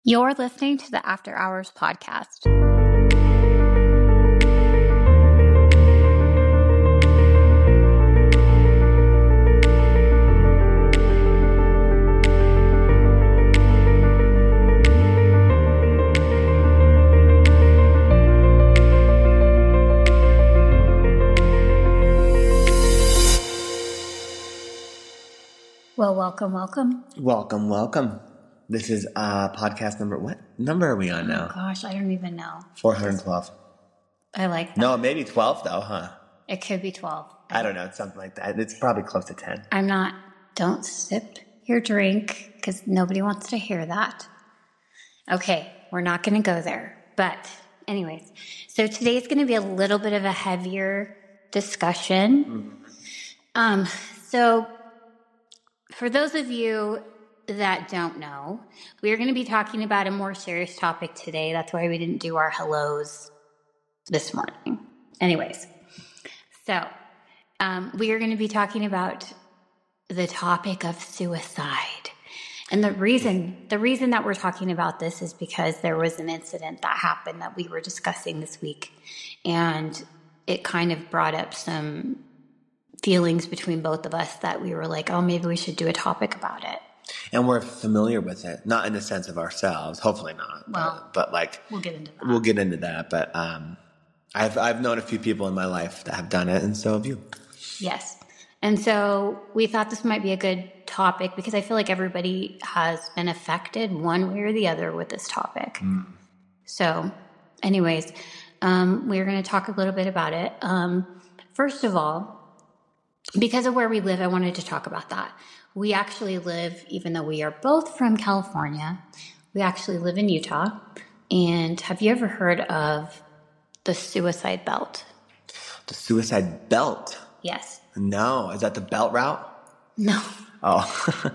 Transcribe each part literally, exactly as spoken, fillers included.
You're listening to the After Hours podcast. Well, welcome, welcome. Welcome, welcome. This is uh, podcast number, what number are we on now? Oh gosh, I don't even know. four hundred twelve. I like that. No, maybe twelve though, huh? It could be twelve. I don't know. It's something like that. It's probably close to ten. I'm not, don't sip your drink because nobody wants to hear that. Okay, we're not going to go there. But anyways, so today's going to be a little bit of a heavier discussion. Mm. Um, so for those of you that don't know, we are going to be talking about a more serious topic today. That's why we didn't do our hellos this morning. Anyways, so um, we are going to be talking about the topic of suicide. And the reason, the reason that we're talking about this is because there was an incident that happened that we were discussing this week. And it kind of brought up some feelings between both of us that we were like, oh, maybe we should do a topic about it. And we're familiar with it, not in the sense of ourselves, hopefully not. Well, but, but like we'll get into that. We'll get into that. But um, I've I've known a few people in my life that have done it, and so have you. Yes. And so we thought this might be a good topic because I feel like everybody has been affected one way or the other with this topic. Mm. So anyways, um, we're going to talk a little bit about it. Um, first of all, because of where we live, I wanted to talk about that. We actually live, even though we are both from California, we actually live in Utah. And have you ever heard of the suicide belt? The suicide belt? Yes. No. Is that the belt route? No. Oh.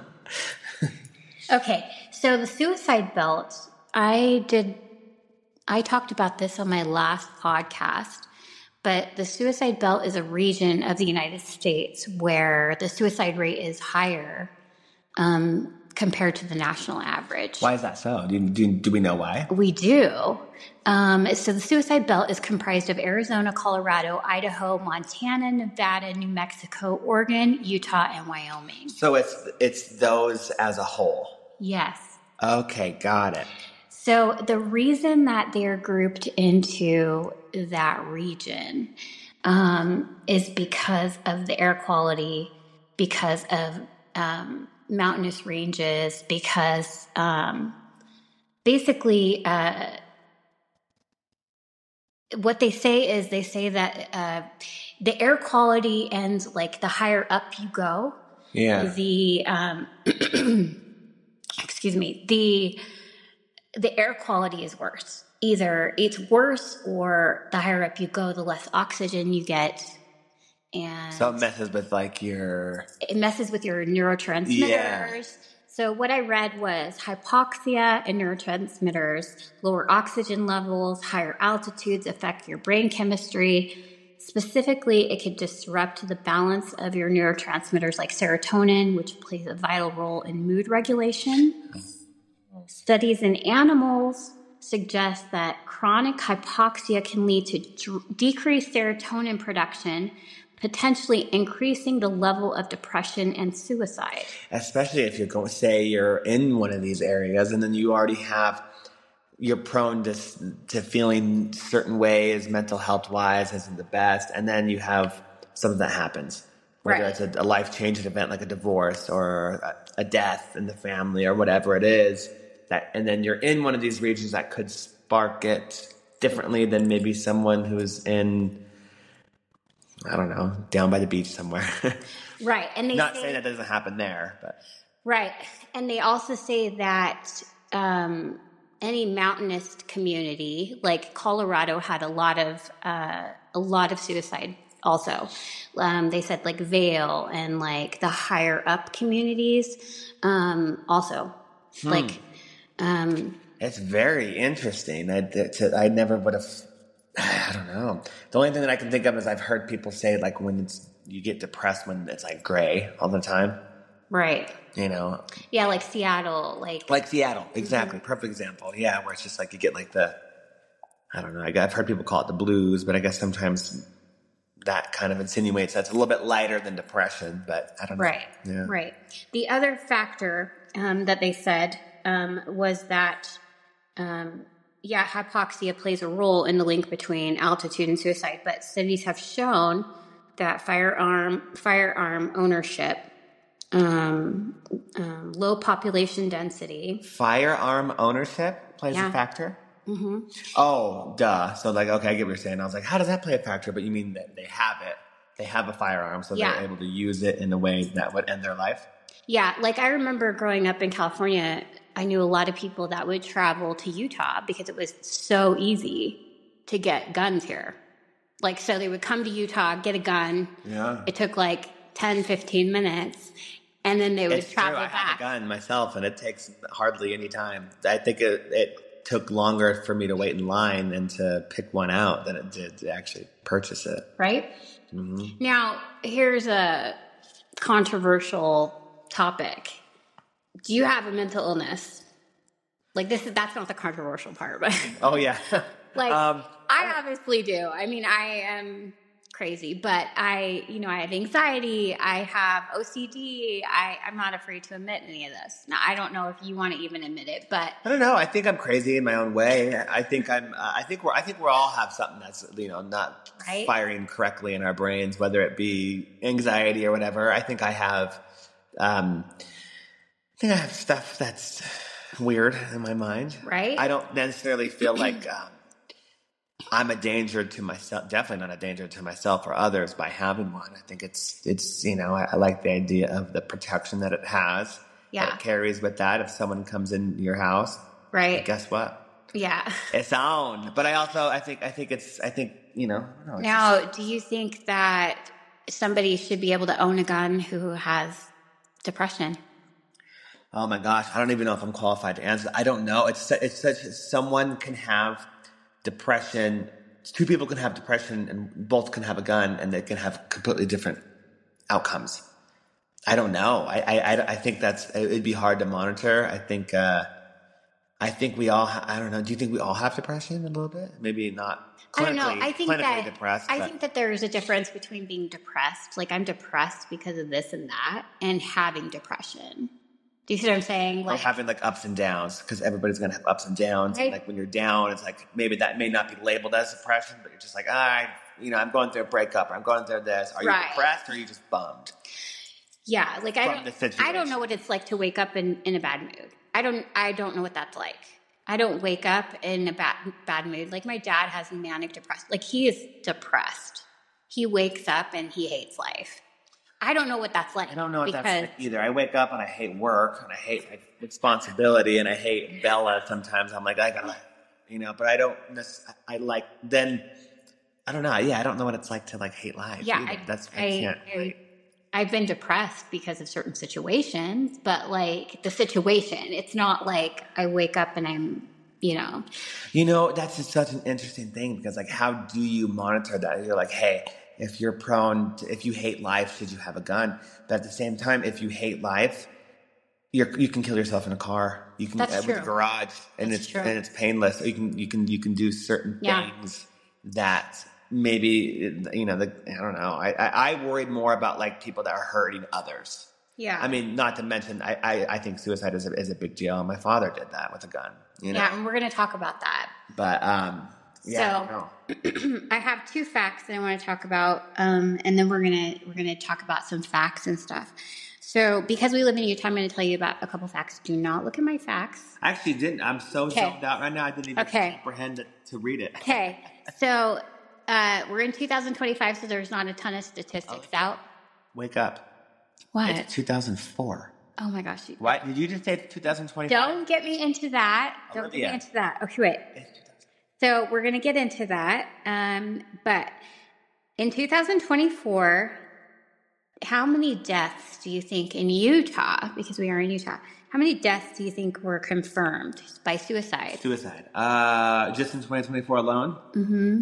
Okay. So the suicide belt, I did, I talked about this on my last podcast. But the suicide belt is a region of the United States where the suicide rate is higher um, compared to the national average. Why is that so? Do, do, do we know why? We do. Um, so the suicide belt is comprised of Arizona, Colorado, Idaho, Montana, Nevada, New Mexico, Oregon, Utah, and Wyoming. So it's it's those as a whole? Yes. Okay, got it. So the reason that they're grouped into that region um, is because of the air quality, because of um, mountainous ranges, because um, basically uh, what they say is they say that uh, the air quality and like the higher up you go, yeah. the um, excuse me, the the air quality is worse. Either it's worse or the higher up you go, the less oxygen you get. And so it messes with like your... It messes with your neurotransmitters. Yeah. So what I read was hypoxia and neurotransmitters, lower oxygen levels, higher altitudes affect your brain chemistry. Specifically, it could disrupt the balance of your neurotransmitters like serotonin, which plays a vital role in mood regulation. Studies in animals suggest that chronic hypoxia can lead to d- decreased serotonin production, potentially increasing the level of depression and suicide. Especially if you're going, say you're in one of these areas and then you already have, you're prone to to feeling certain ways, mental health wise isn't the best, and then you have something that happens, whether right. it's a, a life-changing event like a divorce or a, a death in the family or whatever it is. That, and then you're in one of these regions that could spark it differently than maybe someone who's in, I don't know, down by the beach somewhere. Right. And they Not say, saying that doesn't happen there, but. Right. And they also say that um, any mountainous community, like Colorado had a lot of, uh, a lot of suicide also. Um, they said like Vail and like the higher up communities um, also. Hmm. Like, Um, it's very interesting. I, I never would have, I don't know. The only thing that I can think of is I've heard people say like when it's, you get depressed when it's like gray all the time. Right. You know? Yeah, like Seattle. Like, like Seattle. Exactly. Mm-hmm. Perfect example. Yeah, where it's just like you get like the, I don't know, I've heard people call it the blues, but I guess sometimes that kind of insinuates that's a little bit lighter than depression, but I don't know. Right, yeah. right. The other factor um, that they said um, was that, um, yeah, hypoxia plays a role in the link between altitude and suicide, but studies have shown that firearm firearm ownership, um, um, low population density. Firearm ownership plays yeah. a factor? Mm-hmm. Oh, duh. So, like, okay, I get what you're saying. I was like, how does that play a factor? But you mean that they have it. They have a firearm, so yeah. they're able to use it in a way that would end their life? Yeah, like I remember growing up in California, I knew a lot of people that would travel to Utah because it was so easy to get guns here. Like, so they would come to Utah, get a gun. Yeah. It took like ten, fifteen minutes. And then they would it's travel true. back. I have a gun myself, and it takes hardly any time. I think it, it took longer for me to wait in line and to pick one out than it did to actually purchase it. Right? Mm-hmm. Now, here's a controversial topic. Do you have a mental illness? Like, this is that's not the controversial part, but oh yeah. like um, I obviously do. I mean, I am crazy, but I, you know, I have anxiety. I have O C D. I, I'm not afraid to admit any of this. Now, I don't know if you want to even admit it, but I don't know. I think I'm crazy in my own way. I think I'm. Uh, I think we're. I think we all have something that's you know not right? firing correctly in our brains, whether it be anxiety or whatever. I think I have. Um, I think I have stuff that's weird in my mind. Right. I don't necessarily feel like. Um, I'm a danger to myself, definitely not a danger to myself or others by having one. I think it's, it's you know, I, I like the idea of the protection that it has. Yeah. That it carries with that. If someone comes in your house, right. guess what? Yeah. It's on. But I also, I think, I think it's, I think, you know. know now, just, do you think that somebody should be able to own a gun who has depression? Oh my gosh. I don't even know if I'm qualified to answer. I don't know. It's, it's such, someone can have depression. Two people can have depression and both can have a gun and they can have completely different outcomes. I don't know. I, I, I think that's, it'd be hard to monitor. I think, uh, I think we all, I don't know. Do you think we all have depression a little bit? Maybe not clinically, I don't know. I think clinically that, depressed. I but. think that there's a difference between being depressed, like I'm depressed because of this and that, and having depression. Do you see what I'm saying? Like, or having like ups and downs, because everybody's going to have ups and downs. Right. And like when you're down, it's like maybe that may not be labeled as depression, but you're just like, ah, you know, I'm going through a breakup, or I'm going through this. Are you right. depressed, or are you just bummed? Yeah, like I don't, I don't know what it's like to wake up in, in a bad mood. I don't, I don't know what that's like. I don't wake up in a bad bad mood. Like my dad has manic depressed. Like he is depressed. He wakes up and he hates life. I don't know what that's like. I don't know what because, that's like either. I wake up and I hate work and I hate my responsibility and I hate Bella sometimes. I'm like, I gotta, you know, but I don't, I like, then, I don't know. Yeah, I don't know what it's like to like hate life. Yeah, either. I, that's, I, I can't. I, I've been depressed because of certain situations, but like the situation, it's not like I wake up and I'm, you know. You know, that's just such an interesting thing because like, how do you monitor that? You're like, hey, if you're prone to, if you hate life, should you have a gun? But at the same time, if you hate life, you're, you can kill yourself in a car. You can That's uh, true. with a garage, and That's it's true. and it's painless. You can you can you can do certain yeah. things that maybe you know. The, I don't know. I, I I worried more about like people that are hurting others. Yeah. I mean, not to mention, I I, I think suicide is a, is a big deal. My father did that with a gun. You know? Yeah, and we're going to talk about that. But um. Yeah, so I have two facts that I want to talk about, um, and then we're gonna we're gonna talk about some facts and stuff. So because we live in Utah, I'm going to tell you about a couple facts. Do not look at my facts. I actually didn't. I'm so okay. zoned out right now. I didn't even okay. comprehend it to read it. Okay, so uh, we're in two thousand twenty-five, so there's not a ton of statistics oh. out. Wake up! What? It's two thousand four. Oh my gosh! Why did you just say two thousand twenty-five? Don't get me into that. Don't Olivia. get me into that. Okay, wait. So we're going to get into that. Um, but in two thousand twenty-four, how many deaths do you think in Utah, because we are in Utah, how many deaths do you think were confirmed by suicide? Suicide. Uh, just in twenty twenty-four alone? Mm-hmm.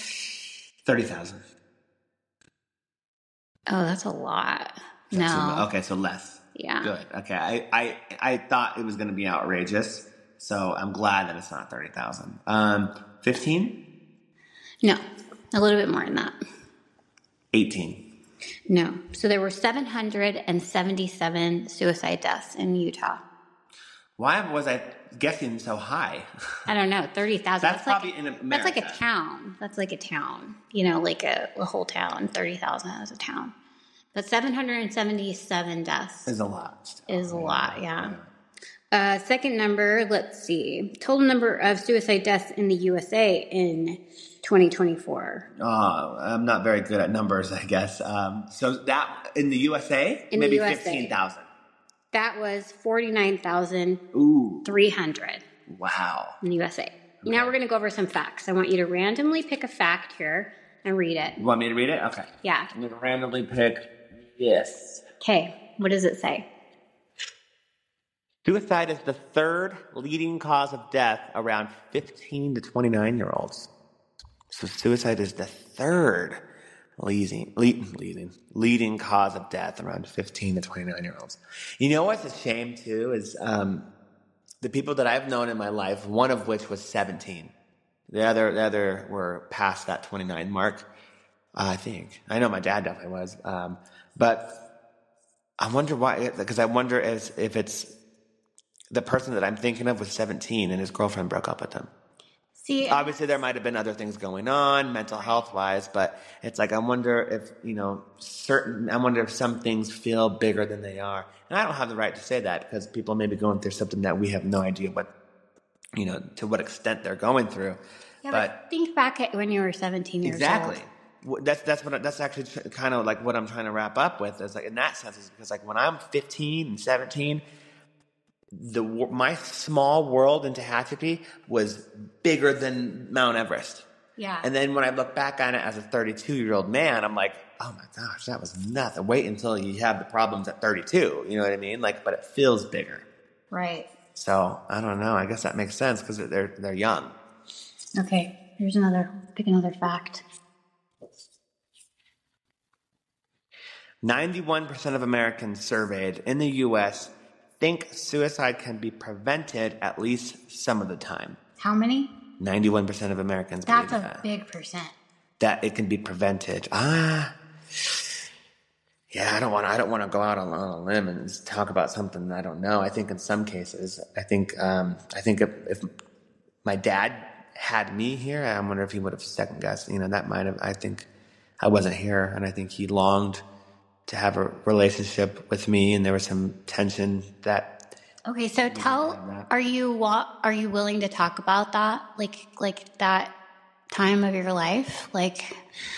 thirty thousand. Oh, that's a lot. That's no. A, okay, so less. Yeah. Good. Okay. I, I, I thought it was going to be outrageous, so I'm glad that it's not thirty thousand. Um, fifteen? No, a little bit more than that. eighteen. No. So there were seven hundred seventy-seven suicide deaths in Utah. Why was I guessing so high? I don't know, thirty thousand. That's, that's probably like, in America. That's like a town. That's like a town. You know, like a, a whole town. thirty thousand is a town. But seven hundred seventy-seven deaths is a lot. Still. Is a lot, yeah. yeah. Uh, second number, let's see. Total number of suicide deaths in the U S A in twenty twenty-four. Oh, I'm not very good at numbers, I guess. Um, so that, in the U S A? In maybe the U S A. fifteen thousand. That was forty-nine thousand three hundred. Wow. In the U S A. Okay. Now we're going to go over some facts. I want you to randomly pick a fact here and read it. You want me to read it? Okay. Yeah. I'm going to randomly pick this. Okay. What does it say? Suicide is the third leading cause of death around fifteen to twenty-nine year olds. So suicide is the third leading, leading, leading cause of death around fifteen to twenty-nine year olds. You know what's a shame too is um, the people that I've known in my life, one of which was seventeen. The other, the other were past that twenty-nine mark, uh, I think. I know my dad definitely was. Um, but I wonder why, because I wonder as, if it's the person that I'm thinking of was seventeen and his girlfriend broke up with him. See, obviously there might have been other things going on mental health wise, but it's like, I wonder if, you know, certain, I wonder if some things feel bigger than they are. And I don't have the right to say that because people may be going through something that we have no idea what, you know, to what extent they're going through. Yeah, but, but think back at when you were seventeen years exactly. old. That's, that's what, that's actually kind of like what I'm trying to wrap up with is like, in that sense is because like when I'm fifteen and seventeen, the my small world in Tehachapi was bigger than Mount Everest. Yeah. And then when I look back on it as a thirty-two-year-old man, I'm like, oh my gosh, that was nothing. Wait until you have the problems at thirty-two. You know what I mean? Like, but it feels bigger. Right. So I don't know. I guess that makes sense because they're they're young. Okay. Here's another. Pick another fact. ninety-one percent of Americans surveyed in the U S think suicide can be prevented at least some of the time. How many? ninety-one percent of Americans That's believe a that. big percent. That it can be prevented. Ah, yeah. I don't want. I don't want to go out on, on a limb and talk about something I don't know. I think in some cases, I think. Um, I think if, if my dad had me here, I wonder if he would have second guessed. You know, that might have. I think I wasn't here, and I think he longed to have a relationship with me, and there was some tension that. Okay, so tell, are you wa- are you willing to talk about that, like like that time of your life, like?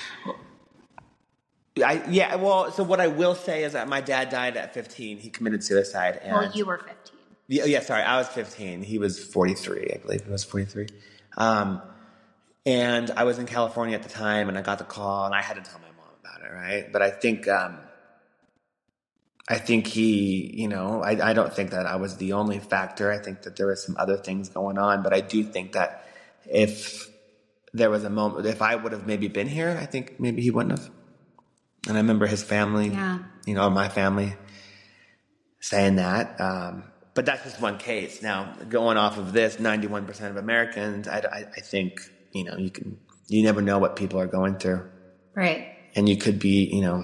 I, yeah, well, so what I will say is that my dad died at fifteen. He committed suicide. And, well, you were fifteen. Yeah, yeah, sorry, I was fifteen. He was forty-three, I believe he was forty-three. Um, and I was in California at the time, and I got the call, and I had to tell my mom about it, right? But I think. Um, I think he, you know, I, I don't think that I was the only factor. I think that there were some other things going on, but I do think that if there was a moment, if I would have maybe been here, I think maybe he wouldn't have. And I remember his family, yeah. you know, my family saying that. Um, but that's just one case. Now, going off of this, ninety-one percent of Americans, I, I, I think, you know, you can, you never know what people are going through. Right. And you could be, you know,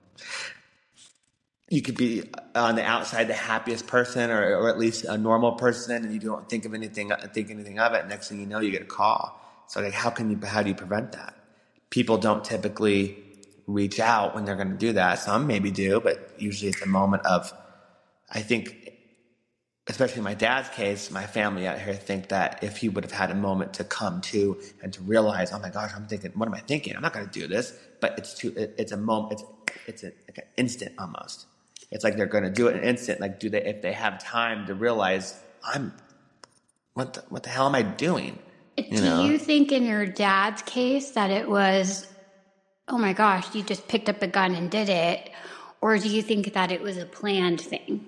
you could be on the outside the happiest person, or, or at least a normal person, and you don't think of anything, think anything of it. Next thing you know, you get a call. So, like, how can you? How do you prevent that? People don't typically reach out when they're going to do that. Some maybe do, but usually it's a moment of. I think, especially in my dad's case, my family out here think that if he would have had a moment to come to and to realize, oh my gosh, I'm thinking, what am I thinking? I'm not going to do this, but it's too. It, it's a moment. It's it's a, like an instant almost. It's like they're going to do it in an instant. Like, do they, if they have time to realize, I'm, what the, what the hell am I doing? You do know? you think in your dad's case that it was, oh my gosh, you just picked up a gun and did it? Or do you think that it was a planned thing?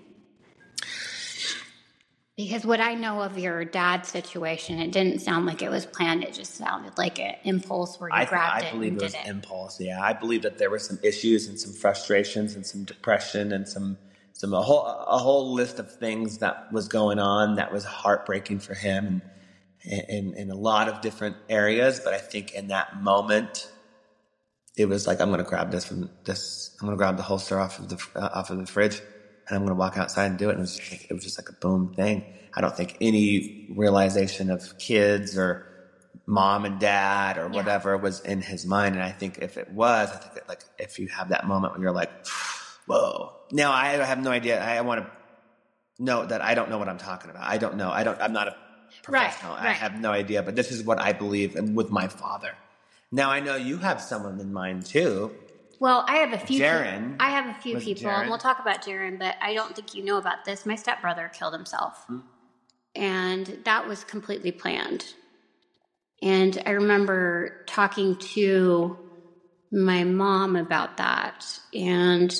Because what I know of your dad's situation, it didn't sound like it was planned. It just sounded like an impulse where you I, grabbed I it believe and it was did it. impulse. Yeah, I believe that there were some issues and some frustrations and some depression and some some a whole a whole list of things that was going on that was heartbreaking for him, and in in a lot of different areas. But I think in that moment, it was like, I'm going to grab this from this. I'm going to grab the holster off of the uh, off of the fridge, and I'm going to walk outside and do it. And it was just like, it was just like a boom thing. I don't think any realization of kids or mom and dad or whatever yeah. was in his mind. And I think if it was, I think that, like, if you have that moment where you're like, whoa. Now I have no idea. I want to note that I don't know what I'm talking about. I don't know. I don't. I'm not a professional. Right, I right. have no idea. But this is what I believe, and with my father. Now I know you have someone in mind too. Well, I have a few. Jaron. Pe- I have a few Was people, and we'll talk about Jaron. But I don't think you know about this. My stepbrother killed himself, hmm. and that was completely planned. And I remember talking to my mom about that, and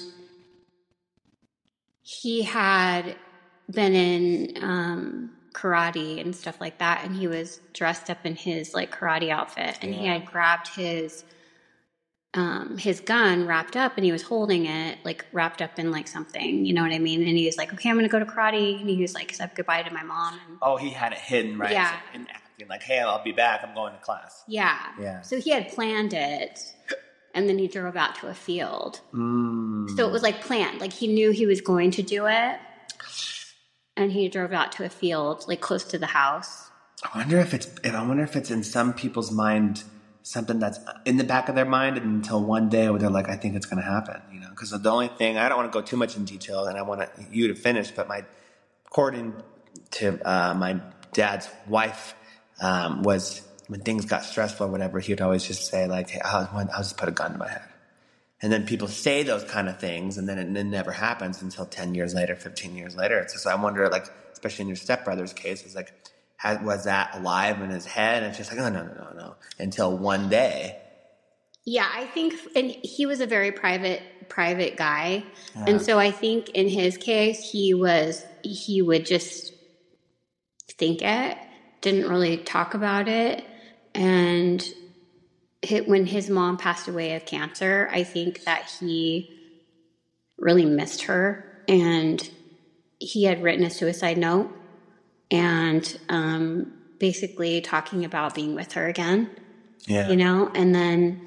he had been in um, karate and stuff like that, and he was dressed up in his like karate outfit, and yeah. he had grabbed his um, his gun wrapped up, and he was holding it like wrapped up in like something, you know what I mean? And he was like, "Okay, I'm going to go to karate," and he was like, "Said goodbye to my mom." And, oh, he had it hidden, right? Yeah. So, and acting like, "Hey, I'll be back. I'm going to class." Yeah. Yeah. So he had planned it. And then he drove out to a field. Mm. So it was like planned. Like he knew he was going to do it. And he drove out to a field, like close to the house. I wonder if it's, if, I wonder if it's in some people's mind, something that's in the back of their mind until one day where they're like, I think it's going to happen, you know? Because the only thing, I don't want to go too much in detail and I want you to finish, but my, according to uh, my dad's wife, um, was, when things got stressful or whatever, he would always just say, like, hey, I'll, I'll just put a gun to my head. And then people say those kind of things, and then it, it never happens until ten years later, fifteen years later. It's just, I wonder, like, especially in your stepbrother's case, is like, had, was that alive in his head? And it's just like, oh, no, no, no, no. Until one day. Yeah, I think, and he was a very private, private guy. Yeah. And so I think in his case, he was, he would just think it, didn't really talk about it. And hit, when his mom passed away of cancer, I think that he really missed her. And he had written a suicide note and um, basically talking about being with her again. Yeah. You know? And then,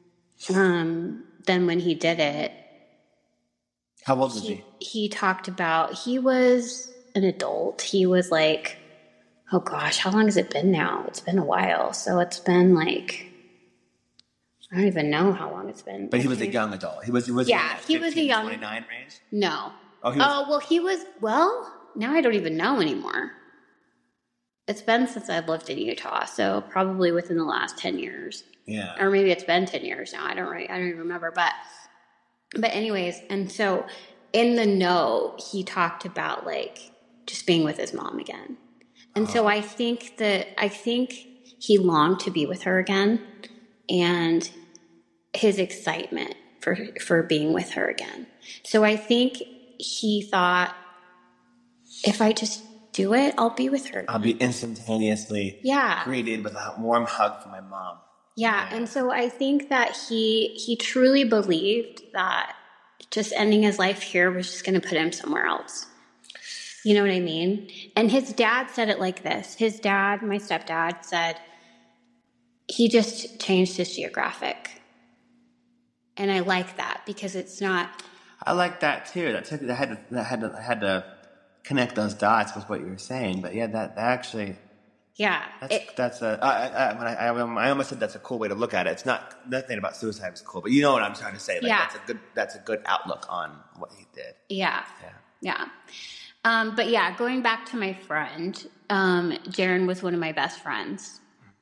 um, then when he did it. How old was he? He, he talked about, he was an adult. He was like, oh gosh, how long has it been now? It's been a while. So it's been like, I don't even know how long it's been. But he was a young adult. He was, was yeah, he was a young, twenty-nine range? No. Oh, he was, oh, well, he was, well, now I don't even know anymore. It's been since I've lived in Utah. So probably within the last ten years. Yeah. Or maybe it's been ten years now. I don't really, I don't even remember. But, but anyways, and so in the note, he talked about like just being with his mom again. And so I think that, I think he longed to be with her again and his excitement for, for being with her again. So I think he thought, if I just do it, I'll be with her again. I'll be instantaneously yeah. greeted with a warm hug from my mom. Yeah. yeah. And so I think that he, he truly believed that just ending his life here was just going to put him somewhere else. You know what I mean? And his dad said it like this. His dad, my stepdad, said he just changed his geographic. And I like that because it's not... I like that too. That took, that had to, that had to, had to connect those dots with what you were saying. But yeah, that, that actually... Yeah. That's, it, that's a... I, I, when I, I, I almost said that's a cool way to look at it. It's not... Nothing about suicide was cool, but you know what I'm trying to say. Like, yeah. That's a good, that's a good outlook on what he did. Yeah. Yeah. Yeah. Um, but yeah, going back to my friend, um, Jaron was one of my best friends.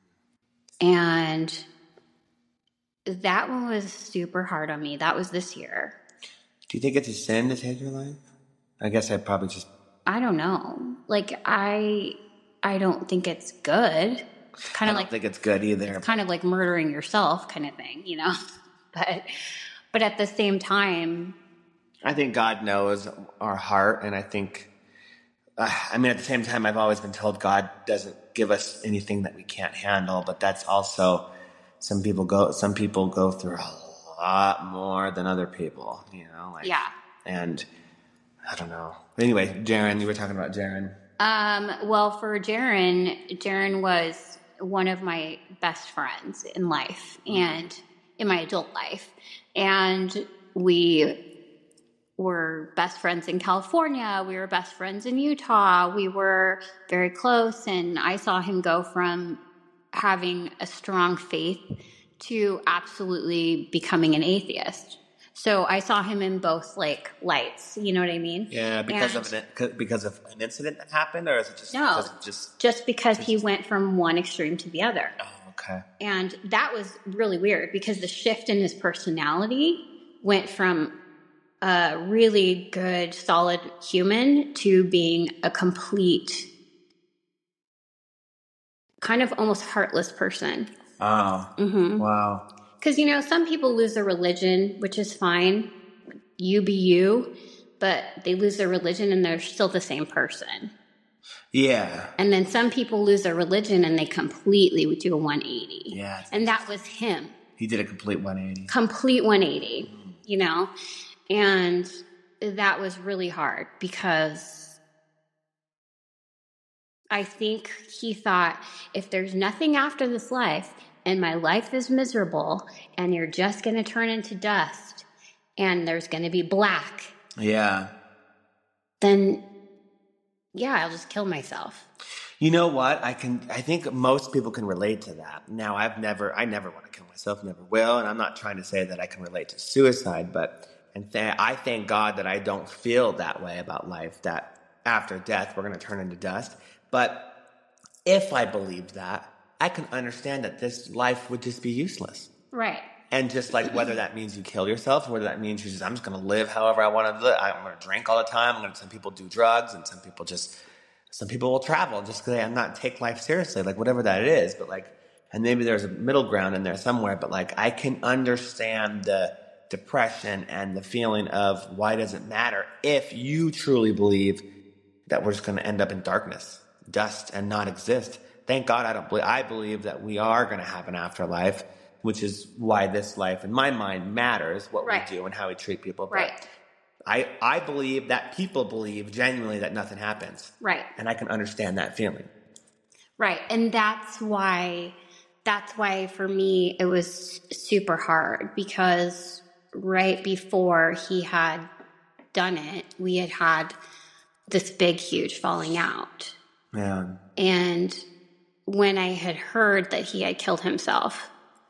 And that one was super hard on me. That was this year. Do you think it's a sin to take your life? I guess I probably just... I don't know. Like, I I don't think it's good. It's kind of I don't like, think it's good either. It's kind of like murdering yourself kind of thing, you know? But but at the same time... I think God knows our heart, and I think... Uh, I mean, at the same time, I've always been told God doesn't give us anything that we can't handle, but that's also... Some people go. Some people go through a lot more than other people, you know. Like, yeah. And I don't know. Anyway, Jaron, you were talking about Jaron. Um, well, for Jaron, Jaron was one of my best friends in life and in my adult life. And we were best friends in California. We were best friends in Utah. We were very close. And I saw him go from having a strong faith to absolutely becoming an atheist. So I saw him in both like lights. You know what I mean? Yeah, because And of an because of an incident that happened, or is it just no, because of just just because just, he went from one extreme to the other. Oh, okay. And that was really weird because the shift in his personality went from a really good, solid human to being a complete, kind of almost heartless person. Oh, Mm-hmm. wow. Because, you know, some people lose their religion, which is fine. You be you, but they lose their religion and they're still the same person. Yeah. And then some people lose their religion and they completely do a one eighty. Yeah. And that was him. He did a complete one eighty. Complete one eighty, mm. you know? And that was really hard because I think he thought, if there's nothing after this life and my life is miserable and you're just going to turn into dust and there's going to be black. Yeah. Then, yeah, I'll just kill myself. You know what? I can. I think most people can relate to that. Now, I've never. I never want to kill myself. Never will. And I'm not trying to say that I can relate to suicide, but and th- I thank God that I don't feel that way about life. That after death we're going to turn into dust. But if I believed that, I can understand that this life would just be useless. Right. And just like whether that means you kill yourself, or whether that means you just, I'm just going to live however I want to live. I'm going to drink all the time. I'm going to, some people do drugs, and some people just, some people will travel just because I'm not take life seriously, like whatever that is. But like, and maybe there's a middle ground in there somewhere. But like, I can understand the depression and the feeling of why does it matter if you truly believe that we're just going to end up in darkness, dust, and not exist. Thank God I don't believe. I believe that we are going to have an afterlife, which is why this life, in my mind, matters, what right. we do and how we treat people. But right. I, I believe that people believe genuinely that nothing happens. Right. And I can understand that feeling. Right. And that's why, that's why for me, it was super hard, because right before he had done it, we had had this big, huge falling out. Yeah. And when I had heard that he had killed himself,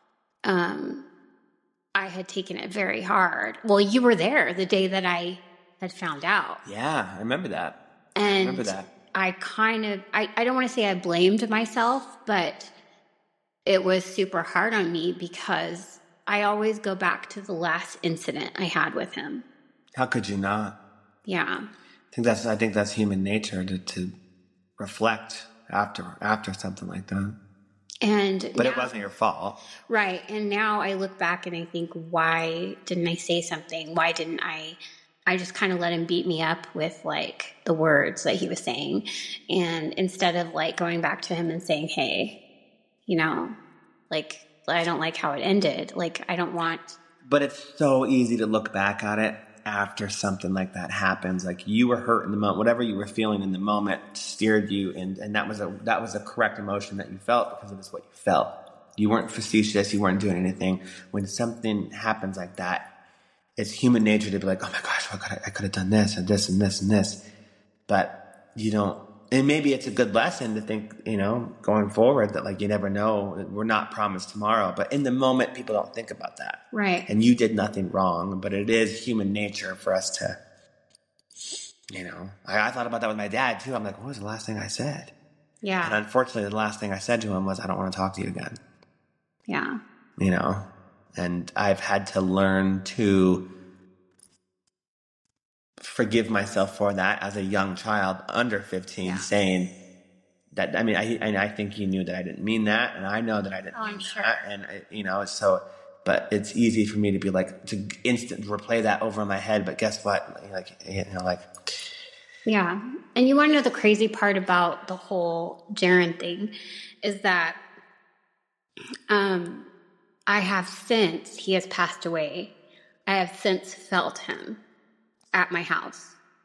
um, I had taken it very hard. Well, you were there the day that I had found out. Yeah, I remember that. And I remember that. I kind of, I, I don't want to say I blamed myself, but it was super hard on me because I always go back to the last incident I had with him. How could you not? Yeah. I think that's, I think that's human nature to, to reflect after, after something like that. And but now, it wasn't your fault. Right. And now I look back and I think, why didn't I say something? Why didn't I, I just kind of let him beat me up with like the words that he was saying. And instead of like going back to him and saying, hey, you know, like, I don't like how it ended. Like, I don't want. But it's so easy to look back at it after something like that happens. Like, you were hurt in the moment, whatever you were feeling in the moment steered you, and, and that was a that was a correct emotion that you felt because it was what you felt. You weren't facetious, you weren't doing anything. When something happens like that, it's human nature to be like, oh my gosh, what could I, I could have done this and this and this and this. But you don't, and maybe it's a good lesson to think, you know, going forward, that like, you never know, we're not promised tomorrow. But in the moment, people don't think about that. Right. And you did nothing wrong, but it is human nature for us to, you know, I, I thought about that with my dad too. I'm like, what was the last thing I said? Yeah. And unfortunately, the last thing I said to him was, I don't want to talk to you again. Yeah. You know, and I've had to learn to forgive myself for that as a young child under fifteen, yeah. saying that, I mean, I and I think he knew that I didn't mean that, and I know that I didn't oh, mean I'm sure. that, and I, you know, so, but it's easy for me to be like, to instant replay that over in my head, but guess what, like, you know, like. Yeah, and you want to know the crazy part about the whole Jaron thing is that um, I have since he has passed away, I have since felt him at my house.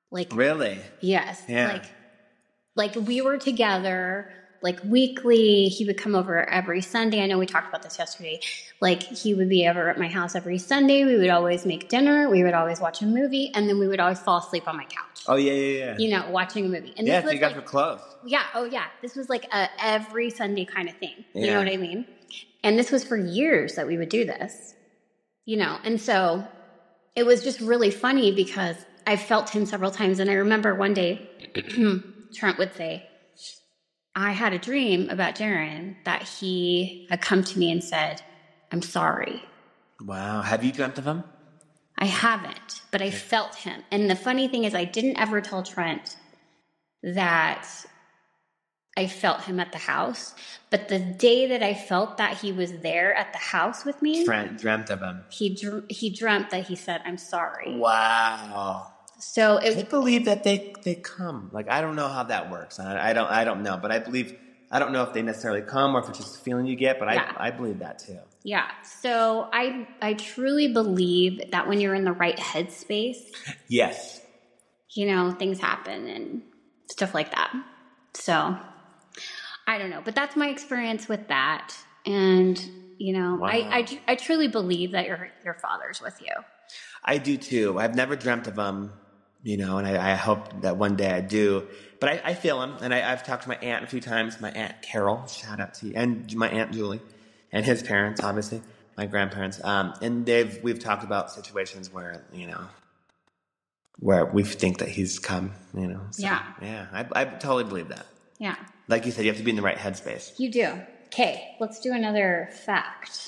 Like, really? yes. Yeah. Like, like we were together, like weekly. He would come over every Sunday. I know we talked about this yesterday. Like, he would be over at my house every Sunday. We would always make dinner. We would always watch a movie. And then we would always fall asleep on my couch. Oh, yeah, yeah, yeah. You know, watching a movie. And yeah, this so was you guys like, were close. Yeah, oh yeah. This was like a every Sunday kind of thing. You Yeah. know what I mean? And this was for years that we would do this. You know, and so it was just really funny because I felt him several times. And I remember one day, Trent would say, I had a dream about Jaron that he had come to me and said, I'm sorry. Wow. Have you dreamt of him? I haven't, but I felt him. And the funny thing is, I didn't ever tell Trent that I felt him at the house. But the day that I felt that he was there at the house with me, Trent dreamt of him. He dr- he dreamt that he said, I'm sorry. Wow. So it, I believe that they they come. Like, I don't know how that works. I, I don't I don't know, but I believe I don't know if they necessarily come or if it's just a feeling you get. But Yeah. I I believe that too. yeah. So I I truly believe that when you're in the right headspace, Yes. you know, things happen and stuff like that. So I don't know, but that's my experience with that. And you know, Wow. I, I I truly believe that your your father's with you. I do too. I've never dreamt of him, you know, and I, I hope that one day I do. But I, I feel him, and I, I've talked to my aunt a few times. My aunt Carol, shout out to you, and my aunt Julie, and his parents, obviously, my grandparents. Um, and they've we've talked about situations where you know, where we think that he's come, you know. So, Yeah. yeah. I, I totally believe that. Yeah, Like you said, you have to be in the right headspace. you do. Okay, let's do another fact.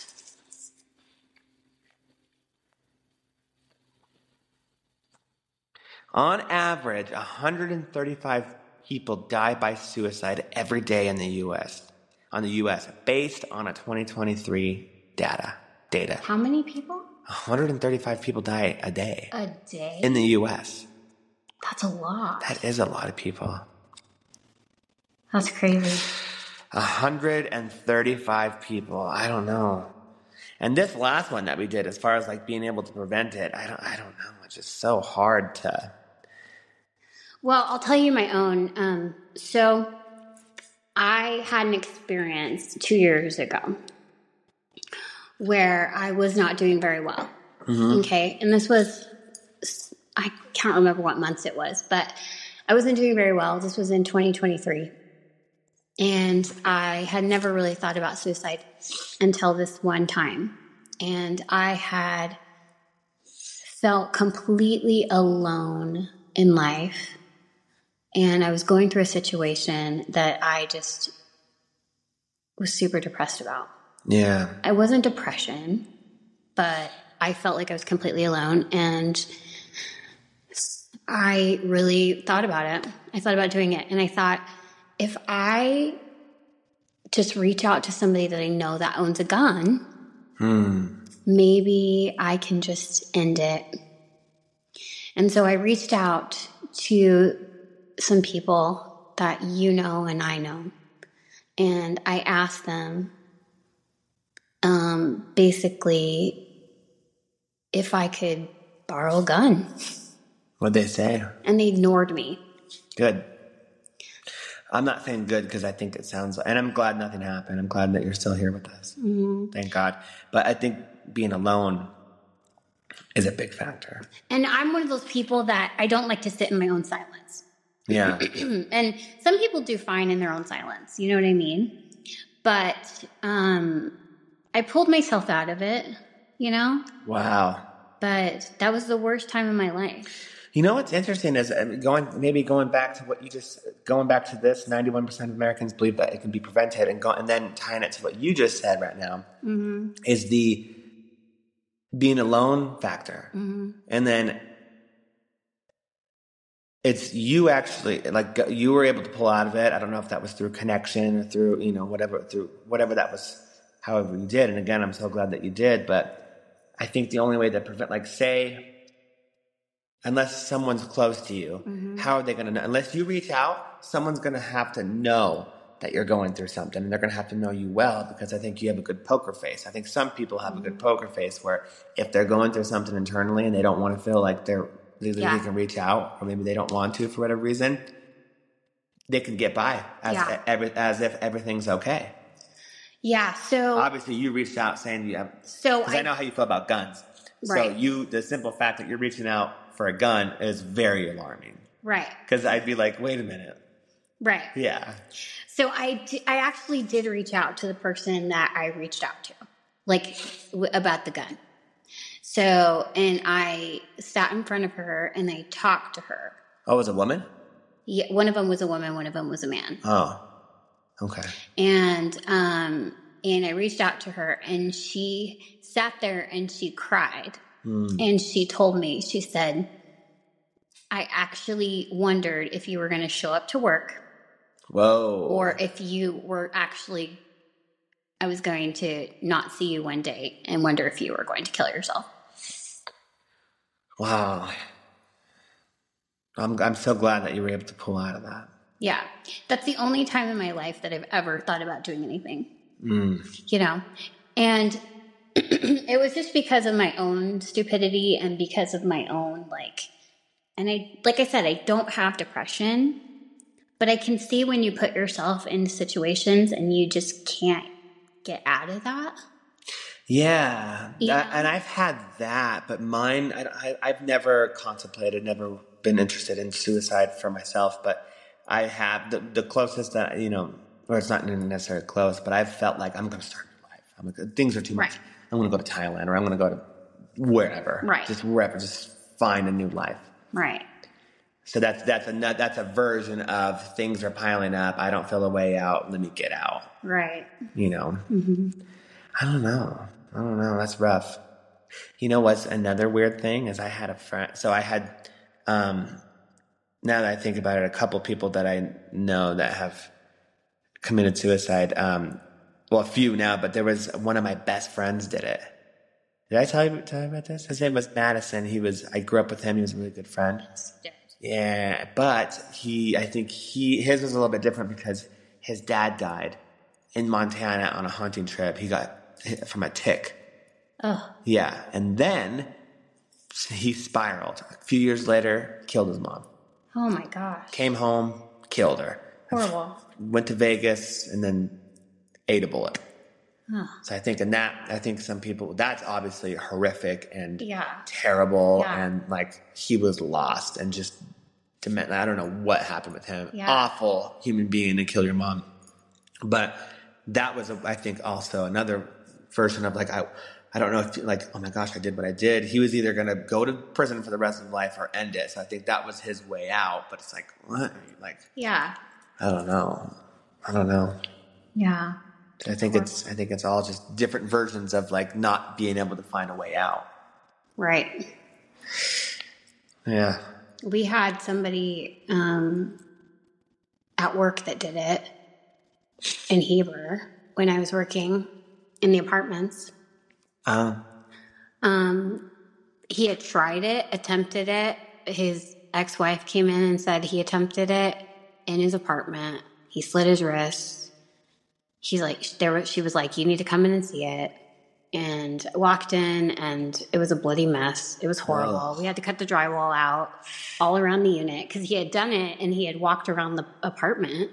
On average, one hundred thirty-five people die by suicide every day in the U S On the U S, based on a twenty twenty-three data data. How many people? one hundred thirty-five people die a day A day? in the U S That's a lot. That is a lot of people. That's crazy. one hundred thirty-five people. I don't know. And this last one that we did, as far as like being able to prevent it, I don't. I don't know. It's just so hard to. Well, I'll tell you my own. Um, so I had an experience two years ago where I was not doing very well. Mm-hmm. Okay. And this was, I can't remember what months it was, but I wasn't doing very well. This was in twenty twenty-three. And I had never really thought about suicide until this one time. And I had felt completely alone in life. And I was going through a situation that I just was super depressed about. Yeah. I wasn't depression, but I felt like I was completely alone. And I really thought about it. I thought about doing it. And I thought, if I just reach out to somebody that I know that owns a gun, Hmm. maybe I can just end it. And so I reached out to some people that you know and I know. And I asked them, um, basically, if I could borrow a gun. What'd they say? And they ignored me. Good. I'm not saying good because I think it sounds, and I'm glad nothing happened. I'm glad that you're still here with us. Mm-hmm. Thank God. But I think being alone is a big factor. And I'm one of those people that I don't like to sit in my own silence. Yeah. And some people do fine in their own silence. You know what I mean? But um, I pulled myself out of it, you know? Wow. But that was the worst time of my life. You know what's interesting is going maybe going back to what you just going back to this. ninety-one percent of Americans believe that it can be prevented, and go, and then tying it to what you just said right now Mm-hmm. is the being alone factor, Mm-hmm. and then it's you actually like you were able to pull out of it. I don't know if that was through connection or through you know whatever through whatever that was, however you did. And again, I'm so glad that you did. But I think the only way to prevent, like, say. Unless someone's close to you, mm-hmm. how are they going to know? Unless you reach out, someone's going to have to know that you're going through something, and they're going to have to know you well, because I think you have a good poker face. I think some people have mm-hmm. a good poker face where if they're going through something internally and they don't want to feel like they're they, Yeah. they can reach out, or maybe they don't want to for whatever reason, they can get by as Yeah. every, as if everything's okay. Yeah. So obviously you reached out saying you have, So because I, I- know how you feel about guns. So Right. you, the simple fact that you're reaching out for a gun is very alarming. right. Because I'd be like, wait a minute. Right. Yeah. So I, di- I actually did reach out to the person that I reached out to, like w- about the gun. So, and I sat in front of her and I talked to her. Oh, it was a woman? Yeah, one of them was a woman, one of them was a man. Oh, okay. And um, and I reached out to her, and she sat there and she cried, Mm. and she told me, she said, "I actually wondered if you were going to show up to work, Whoa. or if you were actually, I was going to not see you one day and wonder if you were going to kill yourself." Wow. I'm I'm so glad that you were able to pull out of that. Yeah, that's the only time in my life that I've ever thought about doing anything. Mm. You know, and it was just because of my own stupidity and because of my own, like, and I, like I said, I don't have depression, but I can see when you put yourself in situations and you just can't get out of that. Yeah, Yeah. That, and I've had that, but mine, I, I, I've never contemplated, never been interested in suicide for myself, but I have the, the closest that, you know, or it's not necessarily close, but I've felt like I'm going to start a new life. I'm like, things are too much. Right. I'm going to go to Thailand, or I'm going to go to wherever. Right. Just wherever, just find a new life. Right. So that's, that's a, that's a version of things are piling up. I don't feel a way out. Let me get out. Right. You know? Mm-hmm. I don't know. I don't know. That's rough. You know what's another weird thing is I had a friend. So I had, um, now that I think about it, a couple people that I know that have committed suicide. Um, well, a few now, but there was one of my best friends did it. Did I tell you, tell you about this? His name was Madison. He was, I grew up with him. He was a really good friend. Yeah. But he, I think he, his was a little bit different because his dad died in Montana on a hunting trip. He got hit from a tick. Oh. Yeah. And then he spiraled. A few years later, killed his mom. Oh my gosh. Came home, killed her. Horrible. Went to Vegas and then ate a bullet. Oh. So I think in that, I think some people, that's obviously horrific and Yeah. terrible. Yeah. And like he was lost and just, I don't know what happened with him. Yeah. Awful human being to kill your mom. But that was, I think, also another version of like, I, I don't know if like, oh my gosh, I did what I did. He was either going to go to prison for the rest of his life or end it. So I think that was his way out. But it's like, what? Like, Yeah. I don't know. I don't know. Yeah. I think it's, I think it's all just different versions of like not being able to find a way out. Right. Yeah. We had somebody um, at work that did it in Heber when I was working in the apartments. Um, Um, he had tried it, attempted it. His ex-wife came in and said he attempted it in his apartment. He slit his wrists. She's like, there was, she was like, you need to come in and see it. And I walked in, and it was a bloody mess. It was horrible. Oh. We had to cut the drywall out all around the unit because he had done it and he had walked around the apartment,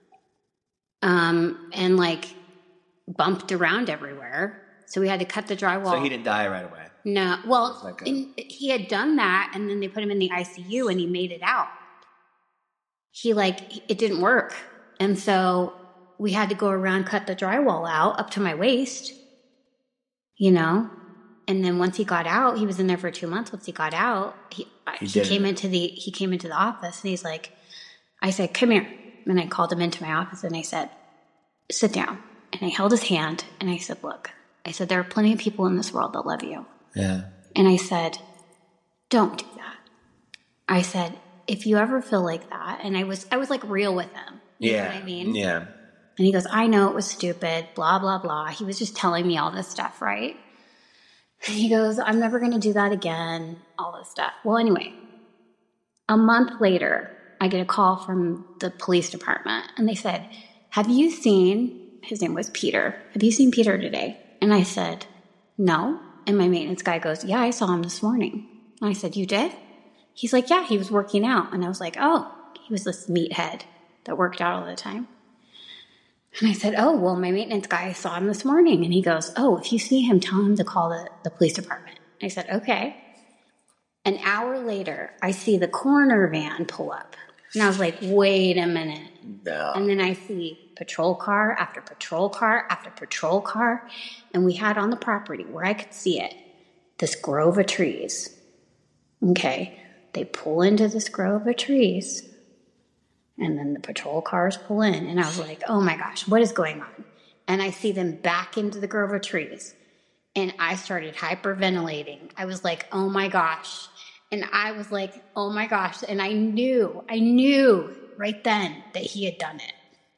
um, and like bumped around everywhere. So we had to cut the drywall. so he didn't die right away. No, well, like a- in, he had done that, and then they put him in the I C U, and he made it out. He like it didn't work, and so we had to go around, cut the drywall out up to my waist, you know. And then once he got out, he was in there for two months. Once he got out, he He he, did came it. into the he came into the office, and he's like, I said, "Come here," and I called him into my office, and I said, "Sit down," and I held his hand, and I said, "Look," I said, "there are plenty of people in this world that love you." Yeah. And I said, don't do that. I said, if you ever feel like that, and I was, I was like real with him. You Yeah. know what I mean? Yeah. And he goes, I know it was stupid, blah, blah, blah. He was just telling me all this stuff, right? And he goes, I'm never going to do that again, all this stuff. Well, anyway, a month later, I get a call from the police department, and they said, have you seen, his name was Peter, have you seen Peter today? And I said, no. And my maintenance guy goes, yeah, I saw him this morning. And I said, you did? He's like, yeah, he was working out. And I was like, oh, he was this meathead that worked out all the time. And I said, oh, well, my maintenance guy saw him this morning. And he goes, oh, if you see him, tell him to call the, the police department. I said, okay. An hour later, I see the coroner van pull up. And I was like, wait a minute. No. And then I see patrol car after patrol car after patrol car. And we had on the property where I could see it, this grove of trees. Okay. They pull into this grove of trees. And then the patrol cars pull in. And I was like, oh my gosh, what is going on? And I see them back into the grove of trees. And I started hyperventilating. I was like, oh my gosh. And I was like, oh my gosh. And I knew, I knew right then that he had done it.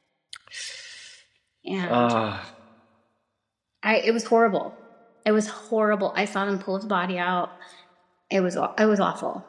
And Uh, I, it was horrible. It was horrible. I saw them pull his body out. It was, it was awful.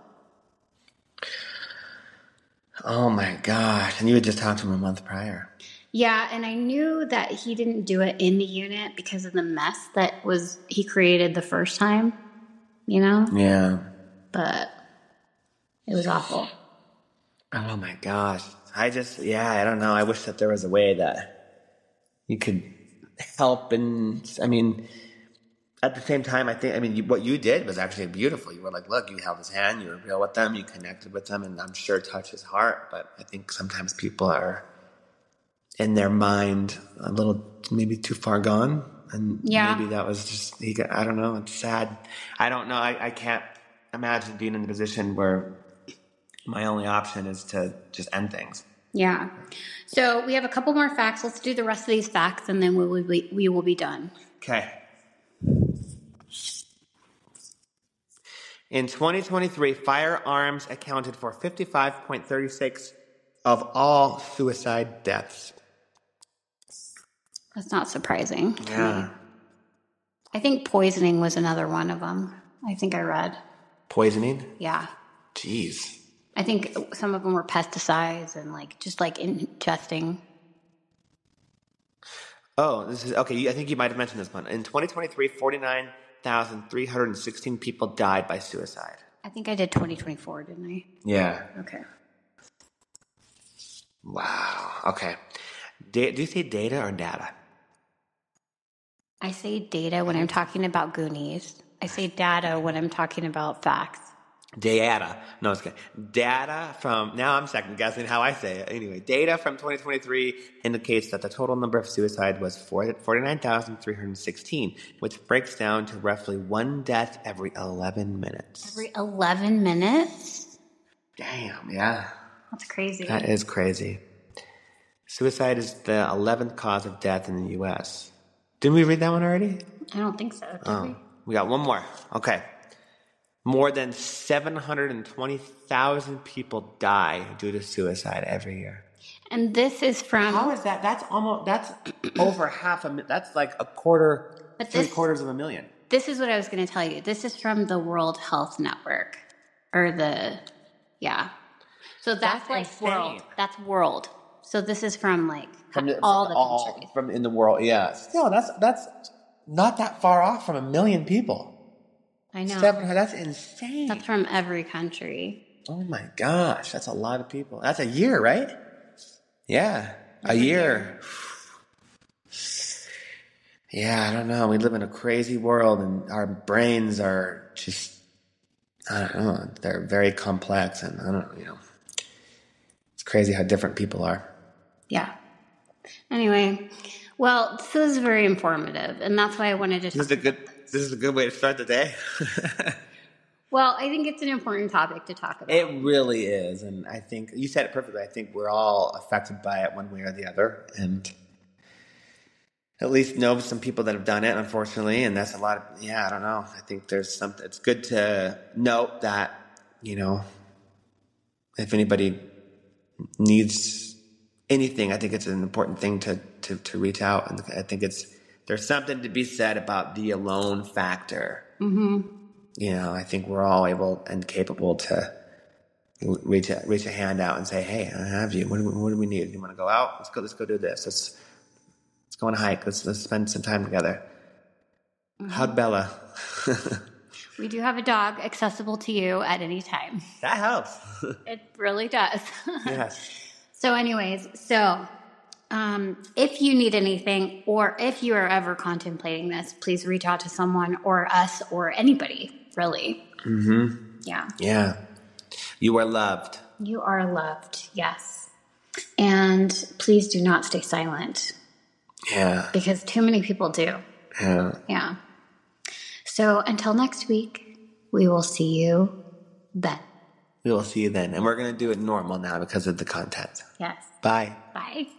oh my gosh. And you had just talked to him a month prior. Yeah, and I knew that he didn't do it in the unit because of the mess that was he created the first time, you know? Yeah. But it was awful. Oh my gosh. I just, yeah, I don't know. I wish that there was a way that you could help. And I mean, at the same time, I think, I mean, you, what you did was actually beautiful. You were like, look, you held his hand, you were real with them, you connected with them, and I'm sure it touched his heart. But I think sometimes people are in their mind a little maybe too far gone. And Yeah. maybe that was just, he got, I don't know, it's sad. I don't know. I, I can't imagine being in the position where my only option is to just end things. Yeah. So we have a couple more facts. Let's do the rest of these facts, and then we will be, we will be done. Okay. In twenty twenty-three, firearms accounted for fifty-five point three six of all suicide deaths. That's not surprising to Yeah. me. I think poisoning was another one of them. I think I read. Poisoning? Yeah. Jeez. I think some of them were pesticides and like just like ingesting. Oh, this is okay. I think you might have mentioned this one. In twenty twenty-three, forty-nine thousand three hundred sixteen people died by suicide. I think I did twenty twenty-four, didn't I? Yeah. Okay. Wow. Okay. Da- do you say data or data? I say data when I'm talking about Goonies. I say data when I'm talking about facts. Data. No, it's okay. Data from, now I'm second guessing how I say it. Anyway, data from twenty twenty-three indicates that the total number of suicide was forty-nine thousand three hundred sixteen, which breaks down to roughly one death every eleven minutes. Every eleven minutes? Damn, yeah. That's crazy. That is crazy. Suicide is the eleventh cause of death in the U S. Didn't we read that one already? I don't think so. Did Oh, we? we got one more. Okay. More than seven hundred twenty thousand people die due to suicide every year. And this is from... How is that? That's almost, that's over half a, that's like a quarter, But three this- quarters of a million. This is what I was going to tell you. This is from the World Health Network. Or the... Yeah. So that's, That's like insane. world. That's world. So this is from like From the, all from the all, countries. from in the world, yeah. Still, that's, that's not that far off from a million people. I know. Seven, that's insane. That's from every country. Oh my gosh, that's a lot of people. That's a year, right? Yeah, a Every year. Yeah, I don't know. We live in a crazy world, and our brains are just, I don't know, they're very complex, and I don't know, you know, it's crazy how different people are. Yeah. Anyway, well, this is very informative, and that's why I wanted to This is a good, this is a good way to start the day. Well, I think it's an important topic to talk about. It really is, and I think you said it perfectly. I think we're all affected by it one way or the other, and at least know some people that have done it, unfortunately, and that's a lot of, yeah, I don't know. I think there's something, it's good to note that, you know, if anybody needs anything, I think it's an important thing to, to, to reach out, and I think it's, there's something to be said about the alone factor. Mm-hmm. You know, I think we're all able and capable to reach a, reach a hand out and say, "Hey, I have you. What do we, what do we need? You want to go out? Let's go. Let's go do this. Let's let's go on a hike. Let's let's spend some time together." Mm-hmm. Hug Bella. We do have a dog accessible to you at any time. That helps. It really does. Yes. So anyways, so um, if you need anything or if you are ever contemplating this, please reach out to someone or us or anybody, really. Mm-hmm. Yeah. Yeah. You are loved. You are loved, yes. And please do not stay silent. Yeah. Because too many people do. Yeah. Yeah. So until next week, we will see you then. We will see you then. And we're going to do it normal now because of the content. Yes. Bye. Bye.